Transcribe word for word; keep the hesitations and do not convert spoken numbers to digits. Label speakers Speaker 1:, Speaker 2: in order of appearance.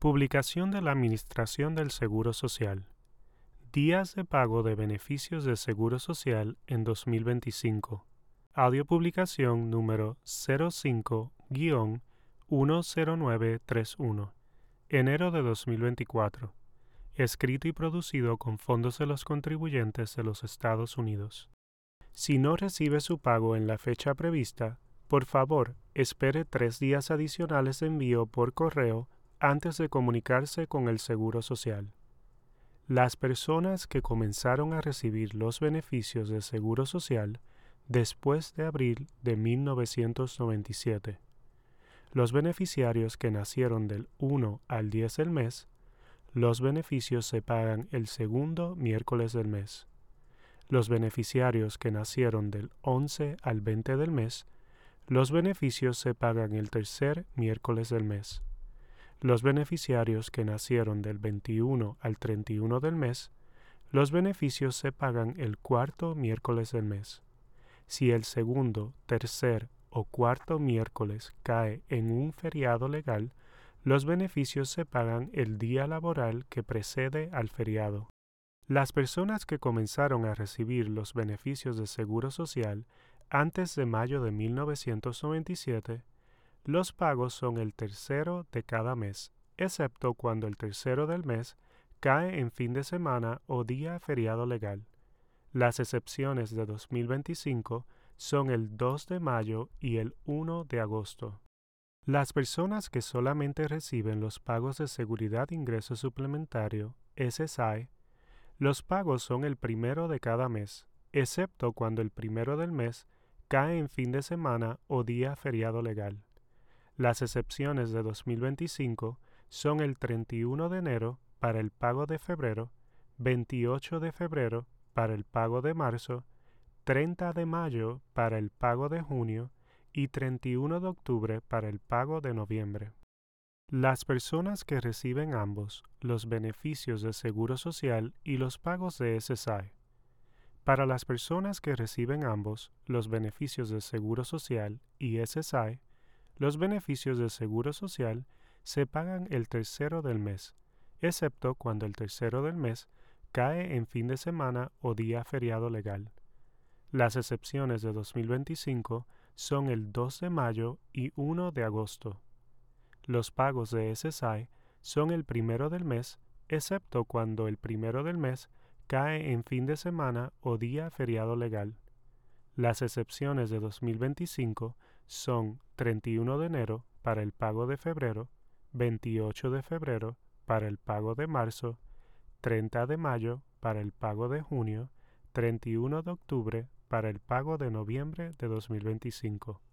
Speaker 1: Publicación de la Administración del Seguro Social. Días de pago de beneficios de Seguro Social en dos mil veinticinco. Audio publicación número cero cinco guión uno cero nueve tres uno. Enero de dos mil veinticuatro. Escrito y producido con fondos de los contribuyentes de los Estados Unidos. Si no recibe su pago en la fecha prevista, por favor, espere tres días adicionales de envío por correo antes de comunicarse con el Seguro Social. Las personas que comenzaron a recibir los beneficios de Seguro Social después de abril de mil novecientos noventa y siete. Los beneficiarios que nacieron del uno al diez del mes, los beneficios se pagan el segundo miércoles del mes. Los beneficiarios que nacieron del once al veinte del mes, los beneficios se pagan el tercer miércoles del mes. Los beneficiarios que nacieron del veintiuno al treinta y uno del mes, los beneficios se pagan el cuarto miércoles del mes. Si el segundo, tercer o cuarto miércoles cae en un feriado legal, los beneficios se pagan el día laboral que precede al feriado. Las personas que comenzaron a recibir los beneficios de Seguro Social antes de mayo de mil novecientos noventa y siete, los pagos son el tercero de cada mes, excepto cuando el tercero del mes cae en fin de semana o día feriado legal. Las excepciones de dos mil veinticinco son el dos de mayo y el uno de agosto. Las personas que solamente reciben los pagos de Seguridad de Ingreso Suplementario, S S I, los pagos son el primero de cada mes, excepto cuando el primero del mes cae en fin de semana o día feriado legal. Las excepciones de dos mil veinticinco son el treinta y uno de enero para el pago de febrero, veintiocho de febrero para el pago de marzo, treinta de mayo para el pago de junio y treinta y uno de octubre para el pago de noviembre. Las personas que reciben ambos, los beneficios de Seguro Social y los pagos de S S I. Para las personas que reciben ambos, los beneficios de Seguro Social y S S I, los beneficios de Seguro Social se pagan el tercero del mes, excepto cuando el tercero del mes cae en fin de semana o día feriado legal. Las excepciones de dos mil veinticinco son el dos de mayo y uno de agosto. Los pagos de S S I son el primero del mes, excepto cuando el primero del mes cae en fin de semana o día feriado legal. Las excepciones de dos mil veinticinco son treinta y uno de enero para el pago de febrero, veintiocho de febrero para el pago de marzo, treinta de mayo para el pago de junio, treinta y uno de octubre para el pago de noviembre de dos mil veinticinco.